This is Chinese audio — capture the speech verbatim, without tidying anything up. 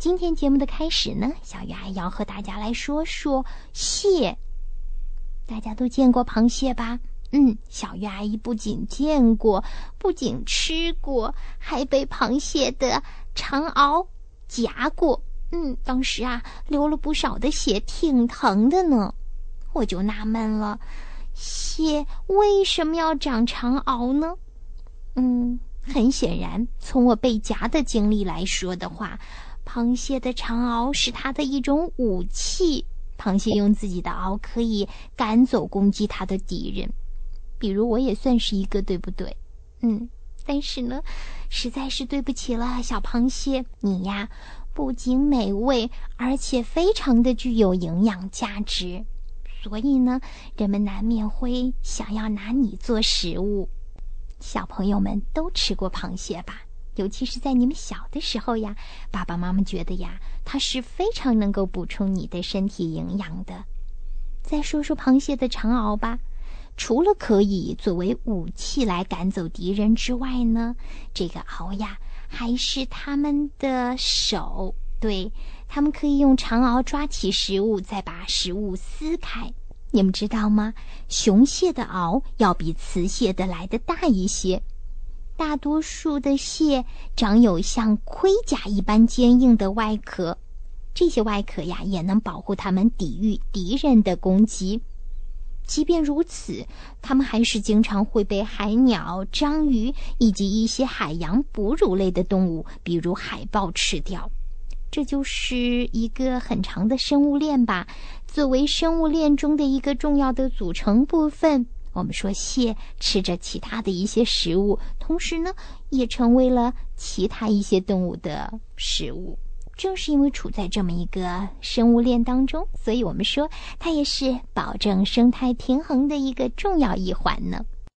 今天节目的开始呢，小鱼阿姨要和大家来说说蟹。大家都见过螃蟹吧？嗯，小鱼阿姨不仅见过，不仅吃过，还被螃蟹的长螯夹过。嗯，当时啊，流了不少的血，挺疼的呢。我就纳闷了，蟹为什么要长长螯呢？嗯，很显然，从我被夹的经历来说的话，螃蟹的长螯是它的一种武器。螃蟹用自己的螯可以赶走攻击它的敌人，比如我也算是一个，对不对？嗯，但是呢，实在是对不起了，小螃蟹，你呀，不仅美味，而且非常的具有营养价值，所以呢，人们难免会想要拿你做食物。小朋友们都吃过螃蟹吧？尤其是在你们小的时候呀，爸爸妈妈觉得呀，它是非常能够补充你的身体营养的。再说说螃蟹的长螯吧，除了可以作为武器来赶走敌人之外呢，这个螯呀，还是它们的手。对，它们可以用长螯抓起食物，再把食物撕开。你们知道吗？雄蟹的螯要比雌蟹的来得大一些。大多数的蟹长有像盔甲一般坚硬的外壳，这些外壳呀也能保护它们抵御敌人的攻击。即便如此，它们还是经常会被海鸟、章鱼以及一些海洋哺乳类的动物，比如海豹吃掉。这就是一个很长的生物链吧，作为生物链中的一个重要的组成部分。我们说蟹吃着其他的一些食物，同时呢，也成为了其他一些动物的食物。正是因为处在这么一个生物链当中，所以我们说它也是保证生态平衡的一个重要一环呢。